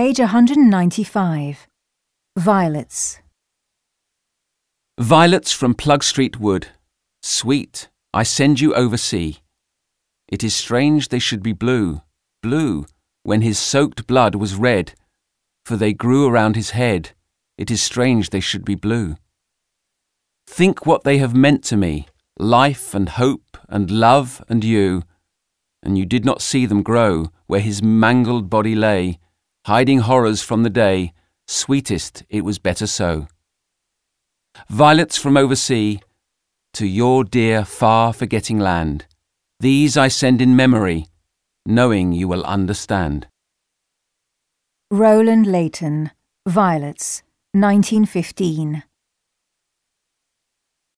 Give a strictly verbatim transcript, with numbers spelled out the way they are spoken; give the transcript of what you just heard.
Page one hundred ninety-five. Violets. Violets from Plug Street Wood, sweet, I send you oversea. It is strange they should be blue, blue, when his soaked blood was red, for they grew around his head. It is strange they should be blue. Think what they have meant to me, life and hope and love and you, and you did not see them grow where his mangled body lay, hiding horrors from the day. Sweetest, it was better so. Violets from oversea, to your dear far forgetting land, these I send in memory, knowing you will understand. Roland Leighton, Violets, nineteen fifteen.